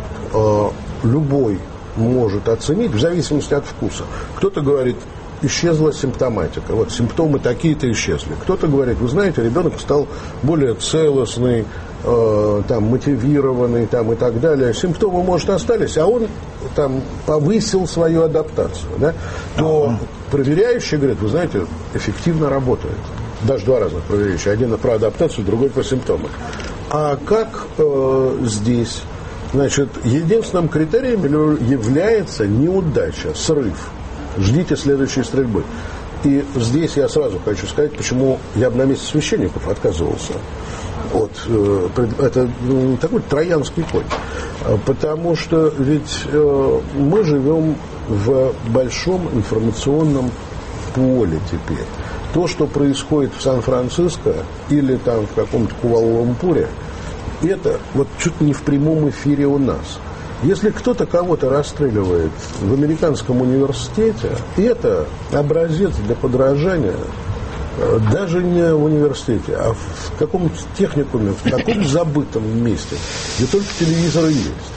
любой может оценить в зависимости от вкуса. Кто-то говорит, исчезла симптоматика. Вот симптомы такие-то исчезли. Кто-то говорит, вы знаете, ребенок стал более целостный, э, там, мотивированный там, и так далее. Симптомы, может, остались, а он там повысил свою адаптацию. Да? То uh-huh. проверяющий говорит, вы знаете, эффективно работает. Даже два разных проверяющих. Один про адаптацию, другой про симптомы. А как э, здесь? Значит, единственным критерием является неудача, срыв. Ждите следующей стрельбы. И здесь я сразу хочу сказать, почему я бы на месте священников отказывался. Вот, э, это ну, такой троянский конь. Потому что ведь э, мы живем в большом информационном поле теперь. То, что происходит в Сан-Франциско или там в каком-то Куала-Лумпуре, это вот чуть не в прямом эфире у нас. Если кто-то кого-то расстреливает в американском университете, это образец для подражания даже не в университете, а в каком-то техникуме, в таком забытом месте, где только телевизоры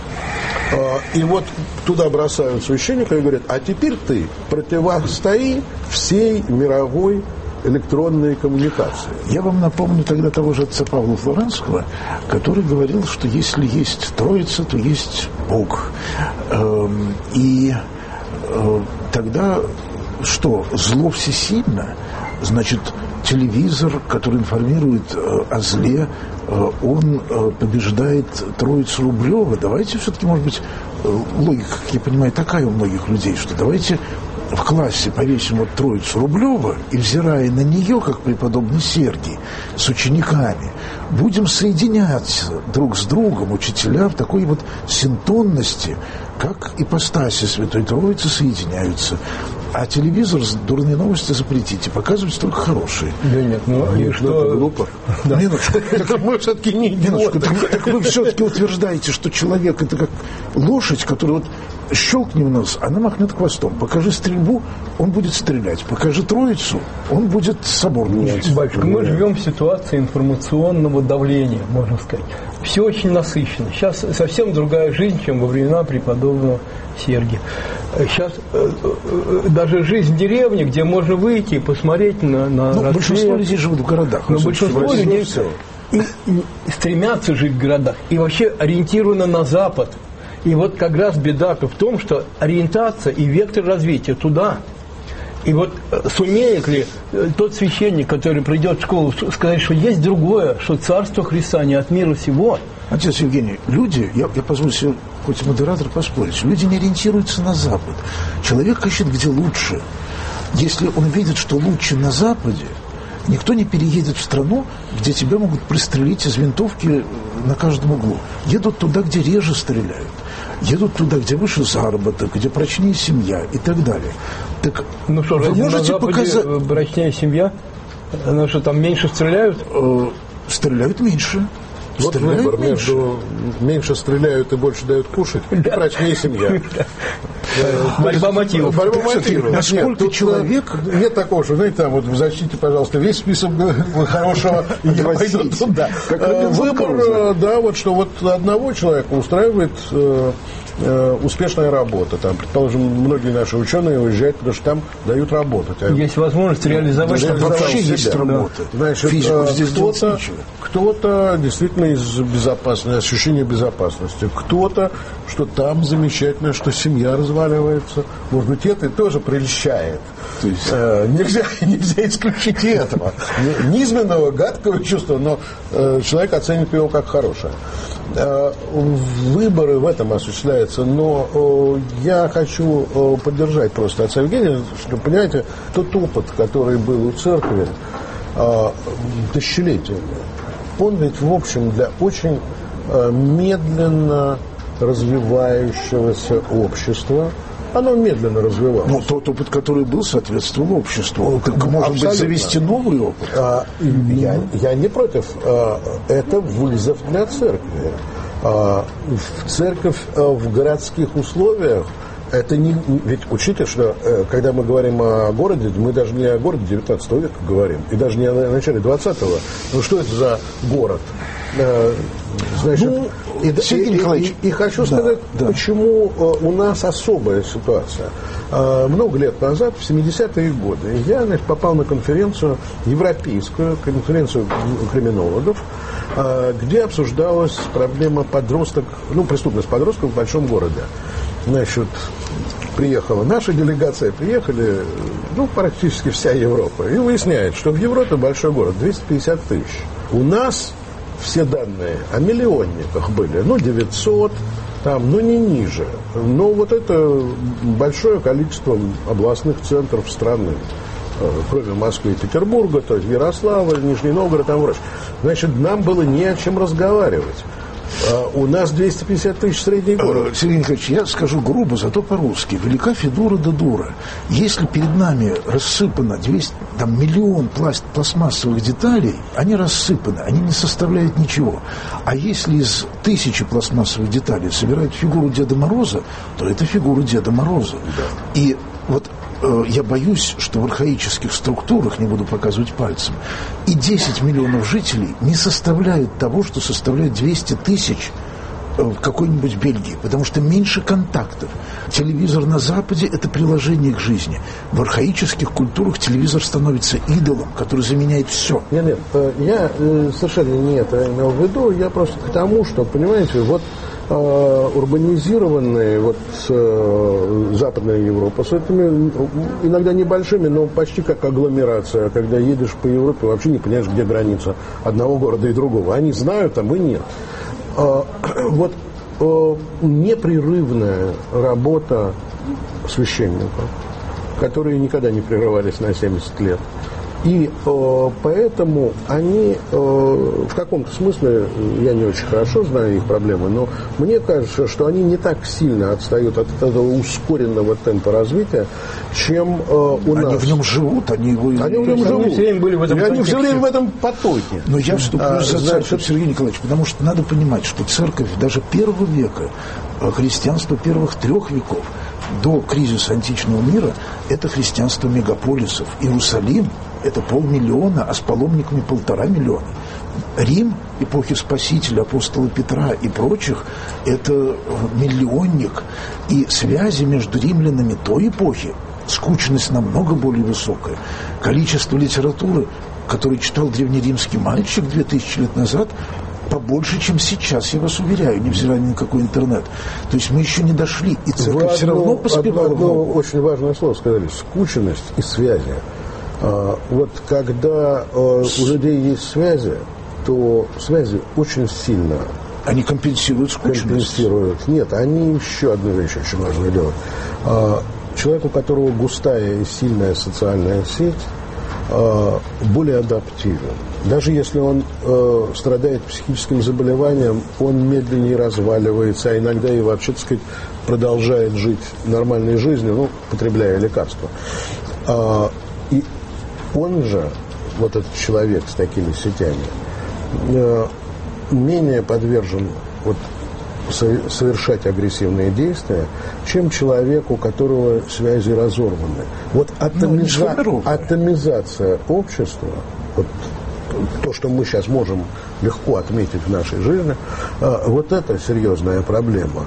есть. И вот туда бросают священника и говорят, а теперь ты противостои всей мировой электронные коммуникации. Я вам напомню тогда того же отца Павла Флоранского, который говорил, что если есть Троица, то есть Бог. И тогда что? Зло всесильно? Значит, телевизор, который информирует о зле, он побеждает Троицу Рублева. Давайте все-таки, может быть, логика, как я понимаю, такая у многих людей, что давайте в классе повесим вот Троицу Рублева и, взирая на нее, как преподобный Сергий, с учениками, будем соединяться друг с другом, учителя, в такой вот синтонности, как ипостаси Святой Троицы соединяются. А телевизор с дурные новости запретите, показывать только хорошие. Да нет, ну а и что? Это глупо. Да. Минуточку. Так мы все-таки не идиоты. Так, так вы все-таки утверждаете, что человек это как лошадь, которая вот щелкнем нос, она махнет хвостом. Покажи стрельбу, он будет стрелять. Покажи Троицу, он будет собор гнуть. Батюшка, мы живем в ситуации информационного давления, можно сказать. Все очень насыщенно. Сейчас совсем другая жизнь, чем во времена преподобного Сергия. Сейчас э, э, даже жизнь в деревне, где можно выйти и посмотреть на, на ну, рассвет. Большинство людей живут в городах. Но большинство людей и, и стремятся жить в городах. И вообще ориентированы на Запад. И вот как раз беда-то в том, что ориентация и вектор развития туда. И вот сумеет ли тот священник, который придет в школу, сказать, что есть другое, что Царство Христа не от мира сего? Отец Евгений, люди, я, я позволю себе, хоть и модератор, поспорить, люди не ориентируются на Запад. Человек ищет, где лучше. Если он видит, что лучше на Западе, никто не переедет в страну, где тебя могут пристрелить из винтовки на каждом углу. Едут туда, где реже стреляют. Едут туда, где выше заработок, где прочнее семья и так далее. Так ну что, вы можете показать... прочнее семья? Потому что там меньше стреляют? Э, стреляют меньше. Вот стреляют выбор меньше. между меньше стреляют и больше дают кушать, и прочнее семья. Борьба мотивов. Борьба мотивов. Насколько человек... Нет такого, что, знаете, там вот зачтите, пожалуйста, весь список хорошего, и я пойду туда. Выбор, да, вот что вот одного человека устраивает успешная работа. Там, предположим, многие наши ученые уезжают, потому что там дают работать. Есть возможность реализовать, реализовать вообще себя. есть работа. Значит, кто-то, кто-то действительно из безопасности, ощущения безопасности. Кто-то, что там замечательно, что семья разваливается. Может быть, это тоже прельщает. То есть э, нельзя, нельзя исключить и этого. Низменного, гадкого чувства, но э, человек оценит его как хорошее. Э, выборы в этом осуществляются, но э, я хочу э, поддержать просто отца Евгения, что, понимаете, тот опыт, который был у церкви э, тысячелетиями, он ведь, в общем, для очень э, медленно развивающегося общества, оно медленно развивалось. Ну, тот опыт, который был, соответствовал обществу. Так, может абсолютно. быть, завести новый опыт? А, я, я не против. А, это вызов для церкви. А, церковь а, в городских условиях, это не... Ведь учите, что когда мы говорим о городе, мы даже не о городе девятнадцатого века говорим, и даже не о начале двадцатого. Ну, что это за город? Значит, ну, и, и, и, и хочу сказать, да, да. почему у нас особая ситуация. Много лет назад, в семидесятые годы, я, значит, попал на конференцию, европейскую конференцию криминологов, где обсуждалась проблема подросток, ну, преступность подростков в большом городе. Значит, приехала наша делегация, приехали, ну, практически вся Европа. И выясняет, что в Европе большой город, двести пятьдесят тысяч. У нас все данные о миллионниках были, ну, девятьсот, там, ну, не ниже. Но вот это большое количество областных центров страны, кроме Москвы и Петербурга, то есть Ярославль, Нижний Новгород, там прочее. Значит, нам было не о чем разговаривать. У нас двести пятьдесят тысяч средний город. Сергей Николаевич, я скажу грубо, зато по-русски. Велика фигура да дура. Если перед нами рассыпано двести, там, миллион пласт, пластмассовых деталей, они рассыпаны, они не составляют ничего. А если из тысячи пластмассовых деталей собирают фигуру Деда Мороза, то это фигура Деда Мороза. Да. И вот я боюсь, что в архаических структурах, не буду показывать пальцем, и десять миллионов жителей не составляют того, что составляет двести тысяч в какой-нибудь Бельгии, потому что меньше контактов. Телевизор на Западе – это приложение к жизни. В архаических культурах телевизор становится идолом, который заменяет все. Нет, нет, я совершенно не это имел в виду, я просто к тому, что, понимаете, вот урбанизированная вот э, Западная Европа с этими иногда небольшими, но почти как агломерация. Когда едешь по Европе, вообще не понимаешь, где граница одного города и другого. Они знают, а мы нет. Э, вот э, непрерывная работа священника, которые никогда не прерывались на семьдесят лет. И э, поэтому они э, в каком-то смысле, я не очень хорошо знаю их проблемы, но мне кажется, что они не так сильно отстают от этого ускоренного темпа развития, чем э, у они нас. Они в нем живут, они его... Они в нем живут, они все время были в этом и они все время в этом потоке. Но я вступлюсь а, за значит... церковь, Сергей Николаевич, потому что надо понимать, что церковь даже первого века, христианство первых трех веков, до кризиса античного мира, это христианство мегаполисов. Иерусалим – это полмиллиона, а с паломниками полтора миллиона. Рим эпохи Спасителя, апостола Петра и прочих – это миллионник. И связи между римлянами той эпохи, скучность намного более высокая. Количество литературы, которую читал древнеримский мальчик две тысячи лет назад, побольше, чем сейчас, я вас уверяю, невзирая ни на какой интернет. То есть мы еще не дошли, и церковь Вы все одно, равно поспевала. Одно, одно очень важное слово сказали – скученность и связи. А, вот когда а, у людей есть связи, то связи очень сильно они компенсируют скучность. Компенсируют. Нет, они еще одну вещь очень важно делают. А, человек, у которого густая и сильная социальная сеть, а, более адаптивен. Даже если он э, страдает психическим заболеванием, он медленнее разваливается, а иногда и вообще, так сказать, продолжает жить нормальной жизнью, ну, потребляя лекарства. А, и он же, вот этот человек с такими сетями, э, менее подвержен вот, совершать агрессивные действия, чем человек, у которого связи разорваны. Вот атомиза... атомизация общества, вот, то, что мы сейчас можем легко отметить в нашей жизни, вот это серьезная проблема.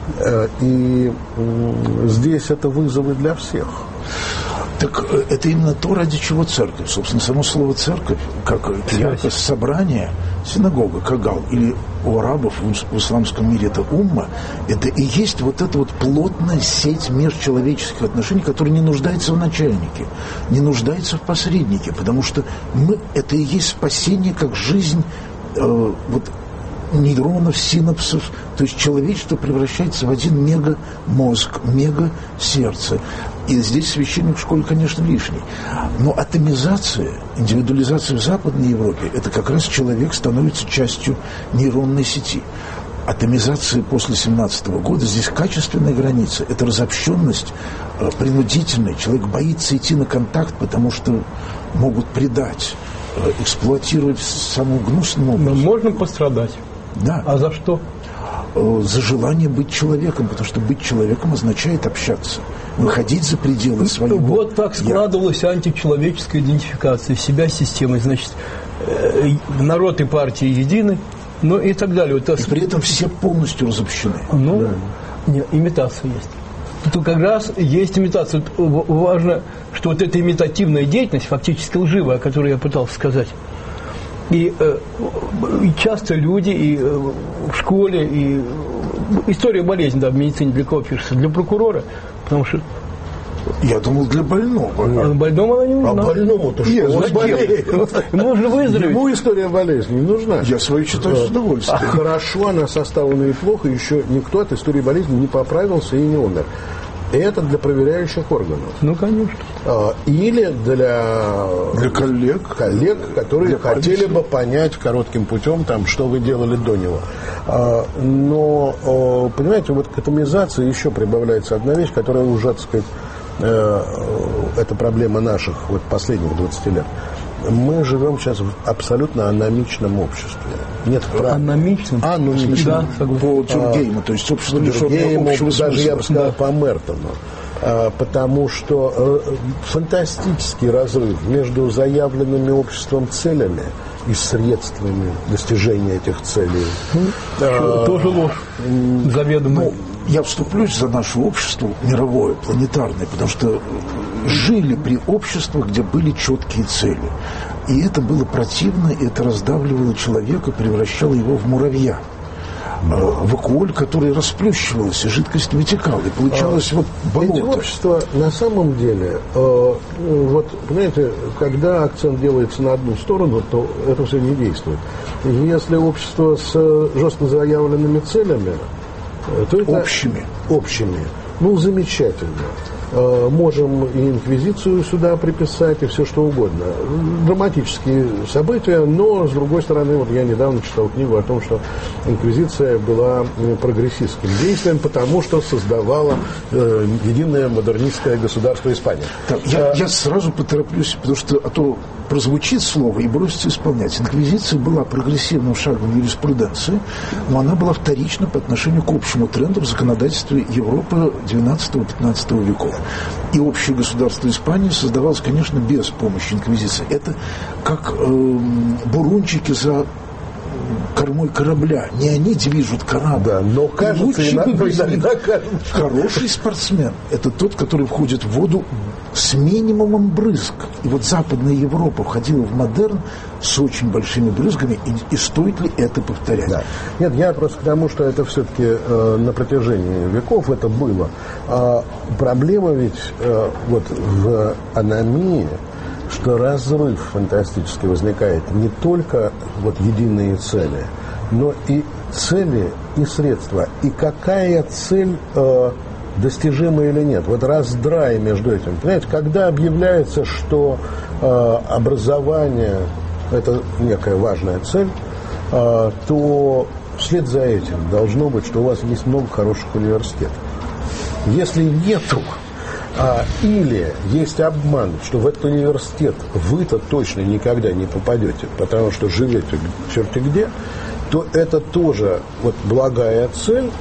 И здесь это вызовы для всех. Так это именно то, ради чего церковь. Собственно, само слово церковь, как киякос, собрание, синагога, кагал, или у арабов в исламском мире это умма, это и есть вот эта вот плотная сеть межчеловеческих отношений, которая не нуждается в начальнике, не нуждается в посреднике, потому что мы, это и есть спасение, как жизнь э, вот, нейронов, синапсов, то есть человечество превращается в один мега-мозг, мега-сердце. И здесь священник в школе, конечно, лишний. Но атомизация, индивидуализация в Западной Европе, это как раз человек становится частью нейронной сети. Атомизация после семнадцатого года, здесь качественная граница, это разобщенность э, принудительная. Человек боится идти на контакт, потому что могут предать, э, эксплуатировать самым гнусным образом. Но можно пострадать. Да. А за что? За желание быть человеком, потому что быть человеком означает общаться, выходить за пределы своего. Вот так складывалась я. античеловеческая идентификация себя с системой. Значит, народ и партии едины, ну и так далее. И при этом все полностью разобщены. Ну, да. Нет, имитация есть. Тут как раз есть имитация. Важно, что вот эта имитативная деятельность, фактически лживая, о которой я пытался сказать, И, э, и часто люди и э, в школе, и история болезни, да, в медицине для кого пишется? Для прокурора, потому что... Я думал, для больного. А больному она не нужна. А больному-то что? Нет, Он болеет. Можно выздороветь. Ему история болезни не нужна. Я свою читаю с удовольствием. А хорошо она составлена и плохо, еще никто от истории болезни не поправился и не умер. Это для проверяющих органов. Ну, конечно. Или для, для коллег, коллег, которые для хотели бы понять коротким путем, там, что вы делали до него. Но, понимаете, вот к атомизации еще прибавляется одна вещь, которая уже, так сказать, это проблема наших вот, последних двадцати лет. Мы живем сейчас в абсолютно аномичном обществе. Нет прав... Аномичном? Аномичном. Да, по Тюргейму, то есть общество Тюргейму, общего даже смысла. я бы сказал, Да. по Мертону. А, потому что э, фантастический разрыв между заявленными обществом целями и средствами достижения этих целей. А, тоже ложь заведомая. Ну, я вступлюсь за наше общество мировое, планетарное, потому что жили при обществах, где были четкие цели. И это было противно, и это раздавливало человека, превращало его в муравья. В акуль, который расплющивался, жидкость вытекала, и получалось а, вот болото. Эти общества на самом деле, э, вот, понимаете, когда акцент делается на одну сторону, то это все не действует. Если общество с жестко заявленными целями, то это... Общими. Общими. Ну, замечательно. Можем и инквизицию сюда приписать, и все что угодно. Драматические события, но, с другой стороны, вот я недавно читал книгу о том, что инквизиция была прогрессистским действием, потому что создавала э, единое модернистское государство Испании. Так, я, я сразу потороплюсь, потому что а то прозвучит слово и бросится исполнять. Инквизиция была прогрессивным шагом юриспруденции, но она была вторична по отношению к общему тренду в законодательстве Европы двенадцатого-пятнадцатого веков. И общее государство Испании создавалось, конечно, без помощи инквизиции. Это как э, бурунчики за кормой корабля. Не они движут корабль. Да, но кажется, иногда, хороший спортсмен – это тот, который входит в воду с минимумом брызг. И вот Западная Европа входила в модерн с очень большими брызгами, и, и стоит ли это повторять? Да. Нет, я просто к тому, что это все-таки э, на протяжении веков это было. А проблема ведь э, вот в аномии, что разрыв фантастически возникает не только вот единые цели, но и цели, и средства. И какая цель э, достижима или нет. Вот раздрай между этим. Понимаете, когда объявляется, что э, образование – это некая важная цель, э, то вслед за этим должно быть, что у вас есть много хороших университетов. Если нету, а, или есть обман, что в этот университет вы-то точно никогда не попадете, потому что живете черти где, то это тоже вот благая цель.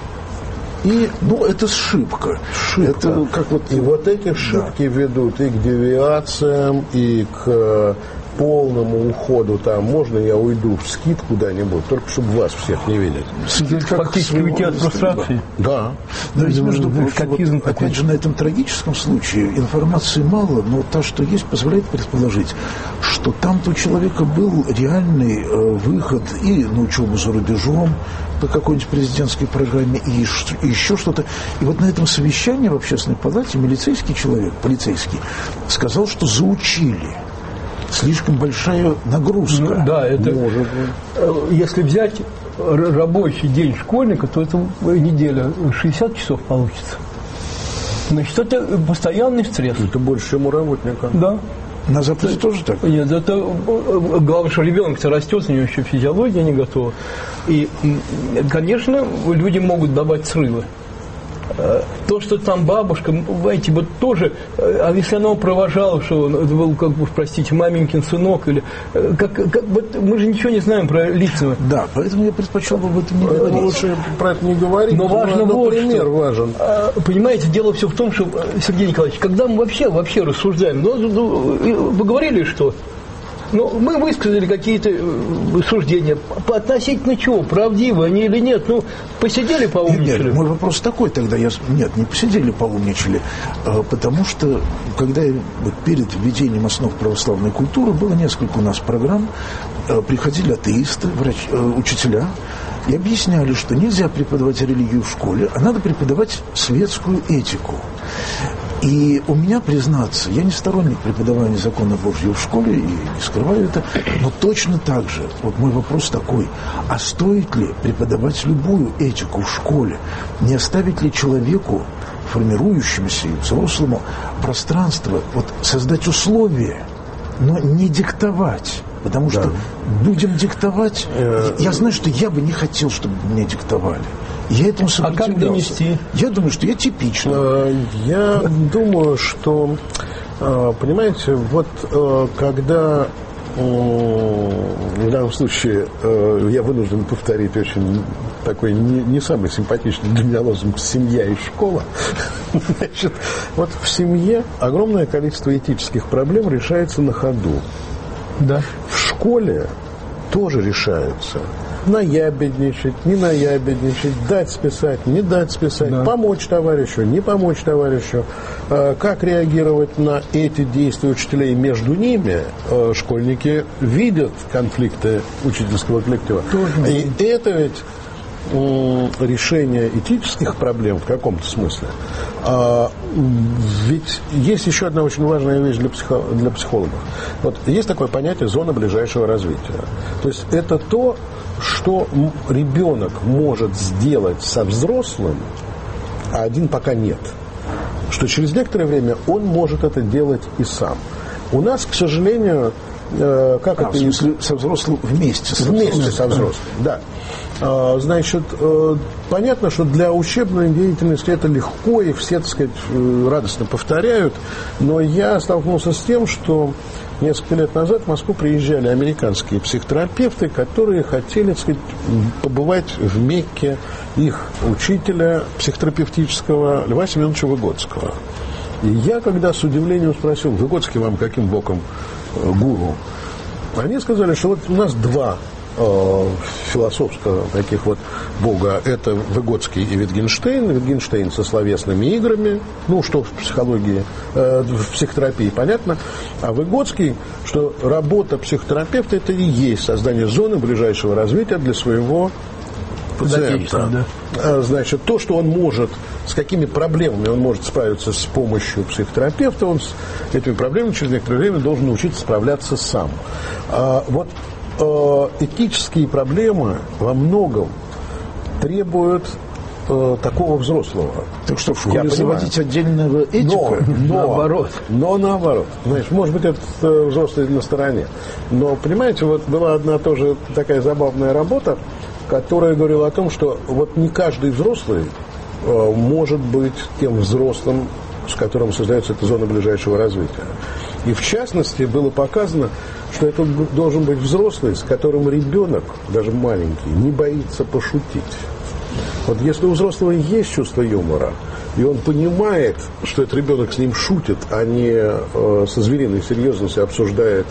И, ну, это ошибка. Шибка. Это как вот... И вот эти ошибки да. ведут и к девиациям, и к полному уходу. Там можно я уйду в скит куда-нибудь, только чтобы вас всех не видеть. Скит фактически уйти от фрустрации. Да. Но ведь, между прочим, вот, опять же, на этом трагическом случае информации мало, но та, что есть, позволяет предположить, что там-то у человека был реальный э, выход и на учебу за рубежом, по какой-нибудь президентской программе и, и еще что-то. И вот на этом совещании в общественной палате милицейский человек, полицейский, сказал, что заучили. Слишком большая нагрузка. Ну, да, это может быть. Если взять рабочий день школьника, то это неделя шестьдесят часов получится. Значит, это постоянный стресс. Это больше, чем у работника. Да. На Западе это, тоже так? Нет, это главное, что ребенок-то растет, у него еще физиология не готова. И, конечно, люди могут давать срывы. То, что там бабушка, знаете, вот тоже, а если она провожала, что он был, как бы, простите, маменькин сынок, или как, как вот мы же ничего не знаем про лица. Да, поэтому я предпочел бы об этом не говорить. Лучше про это не говорить. Но важно вот пример что. Важен. Понимаете, дело все в том, что, Сергей Николаевич, когда мы вообще, вообще рассуждаем, ну, вы говорили, что ну, мы высказали какие-то суждения. Относительно чего? Правдивы они или нет? Ну, посидели, поумничали. Нет, мой вопрос такой тогда. Я... Нет, не посидели, поумничали. Потому что, когда я, вот, перед введением основ православной культуры было несколько у нас программ, приходили атеисты, врач... учителя, и объясняли, что нельзя преподавать религию в школе, а надо преподавать светскую этику. И у меня, признаться, я не сторонник преподавания закона Божьего в школе, и не скрываю это, но точно так же, вот мой вопрос такой, а стоит ли преподавать любую этику в школе? Не оставить ли человеку, формирующемуся и взрослому, пространство, вот создать условия, но не диктовать? Потому что да. будем диктовать, я знаю, что я бы не хотел, чтобы мне диктовали. Я этому сопротивлялся. А как донести? Я думаю, что я типичный. Я думаю, что, понимаете, вот когда в данном случае я вынужден повторить очень такой не, не самый симпатичный для меня лозунг «семья и школа». Значит, вот в семье огромное количество этических проблем решается на ходу. Да. В школе тоже решаются. Наябедничать, не наябедничать, дать списать, не дать списать, да. помочь товарищу, не помочь товарищу. Как реагировать на эти действия учителей между ними? Школьники видят конфликты учительского коллектива. Тоже. И это ведь решение этических проблем в каком-то смысле. А, ведь есть еще одна очень важная вещь для, психо, для психологов. Вот есть такое понятие зона ближайшего развития. То есть это то, что ребенок может сделать со взрослым, а один пока нет. что через некоторое время он может это делать и сам. У нас, к сожалению, э, как а, это... в смысле, со взрослым вместе со взрослым? Вместе со взрослым, да. А, значит, э, понятно, что для учебной деятельности это легко, и все, так сказать, радостно повторяют, но я столкнулся с тем, что несколько лет назад в Москву приезжали американские психотерапевты, которые хотели, так сказать, побывать в Мекке их учителя психотерапевтического Льва Семеновича Выгодского. И я, когда с удивлением спросил: Выгодский вам каким боком э, гуру? Они сказали, что вот у нас два э, философского таких вот бога. Это Выгодский и Витгенштейн. Витгенштейн со словесными играми, ну, что в психологии, э, в психотерапии понятно. А Выгодский, что работа психотерапевта — это и есть создание зоны ближайшего развития для своего пациента. Да. Значит, то, что он может, с какими проблемами он может справиться с помощью психотерапевта, он с этими проблемами через некоторое время должен научиться справляться сам. А вот этические проблемы во многом требуют э, такого взрослого. Так что в школе заводить отдельного этика? Но, но, наоборот. Но наоборот. Знаешь, может быть, этот э, взрослый на стороне. Но, понимаете, вот была одна тоже такая забавная работа, которая говорила о том, что вот не каждый взрослый э, может быть тем взрослым, с которым создается эта зона ближайшего развития. И в частности было показано, что это должен быть взрослый, с которым ребенок, даже маленький, не боится пошутить. Вот если у взрослого есть чувство юмора, и он понимает, что этот ребенок с ним шутит, а не э, со звериной серьезностью обсуждает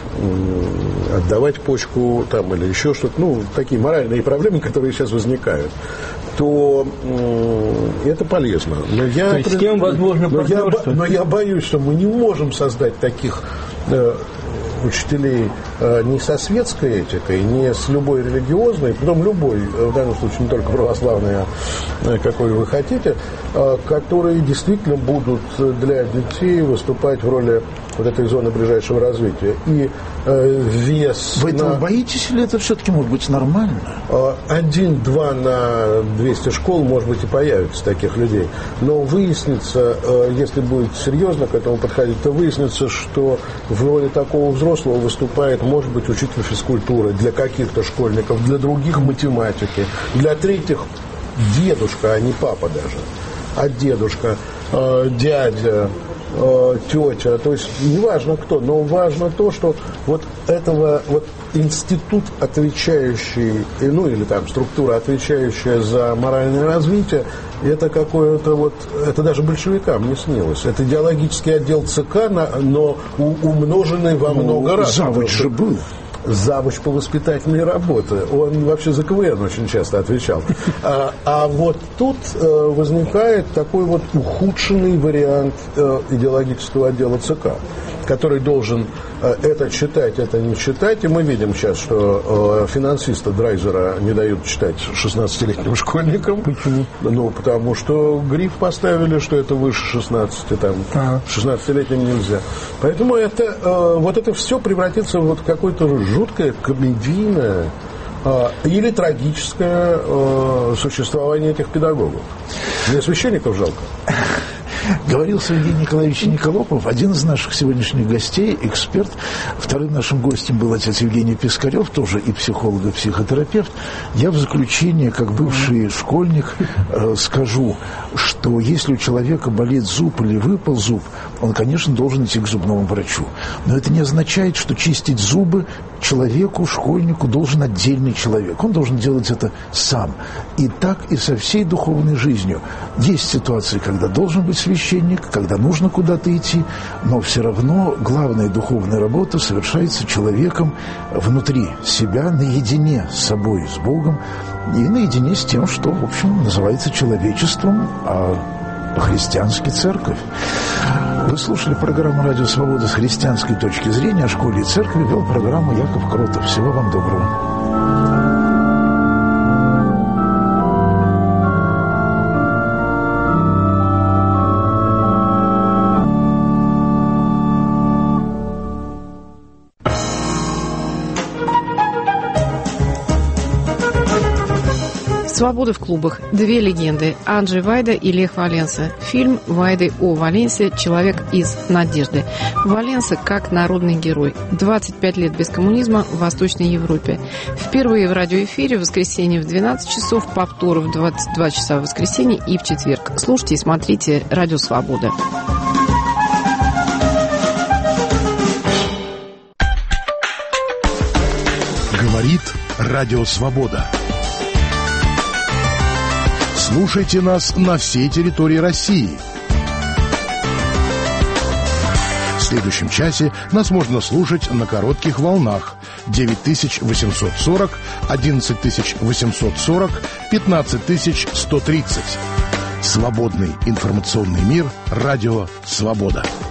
э, отдавать почку там, или еще что-то, ну, такие моральные проблемы, которые сейчас возникают, то э, это полезно. Но я, то есть с кем возможно но я, партнерство? но я боюсь, что мы не можем создать таких э, учителей э, не со светской этикой, не с любой религиозной, потом любой, в данном случае не только православной, а э, какой вы хотите, э, которые действительно будут для детей выступать в роли вот этой зоны ближайшего развития. И э, вес... Вы этого на... боитесь, или это все-таки может быть нормально? Один-два на двести школ, может быть, и появится таких людей. Но выяснится, если будет серьезно к этому подходить, то выяснится, что в роли такого взрослого выступает, может быть, учитель физкультуры для каких-то школьников, для других математики, для третьих дедушка, а не папа даже, а дедушка, дядя, тетя, то есть неважно кто, но важно то, что вот этого вот институт, отвечающий, ну или там структура, отвечающая за моральное развитие, это какое-то вот, это даже большевикам не снилось. Это идеологический отдел ЦК, но умноженный во много раз. Завуч же был. Завуч по воспитательной работе. Он вообще за КВН очень часто отвечал. А, а вот тут э, возникает такой вот ухудшенный вариант э, идеологического отдела ЦК, который должен э, это читать, это не читать. И мы видим сейчас, что э, финансиста Драйзера не дают читать шестнадцатилетним школьникам. Почему? Ну, потому что гриф поставили, что это выше шестнадцати, там, а. шестнадцатилетним нельзя. Поэтому это, э, вот это все превратится в вот какое-то жуткое, комедийное э, или трагическое э, существование этих педагогов. Мне священников жалко. Говорил Сергей Николаевич Николопов, один из наших сегодняшних гостей, эксперт. Вторым нашим гостем был отец Евгений Пискарев, тоже и психолог, и психотерапевт. Я в заключение, как бывший школьник, э, скажу, что если у человека болит зуб или выпал зуб, он, конечно, должен идти к зубному врачу. Но это не означает, что чистить зубы человеку, школьнику должен отдельный человек. Он должен делать это сам. И так и со всей духовной жизнью. Есть ситуации, когда должен быть священник, когда нужно куда-то идти, но все равно главная духовная работа совершается человеком внутри себя, наедине с собой, с Богом, и наедине с тем, что, в общем, называется человечеством, а по-христиански церковь. Вы слушали программу «Радио Свобода» с христианской точки зрения. О школе и церкви вел программу Яков Кротов. Всего вам доброго. Свобода в клубах. Две легенды. Анджей Вайда и Лех Валенса. Фильм Вайды о Валенсе «Человек из надежды». Валенса как народный герой. двадцать пять лет без коммунизма в Восточной Европе. Впервые в радиоэфире в воскресенье в двенадцать часов, повтор в двадцать два часа в воскресенье и в четверг. Слушайте и смотрите «Радио Свобода». Говорит Радио Свобода. Слушайте нас на всей территории России. В следующем часе нас можно слушать на коротких волнах девять тысяч восемьсот сорок, одиннадцать тысяч восемьсот сорок, пятнадцать тысяч сто тридцать. Свободный информационный мир. Радио Свобода.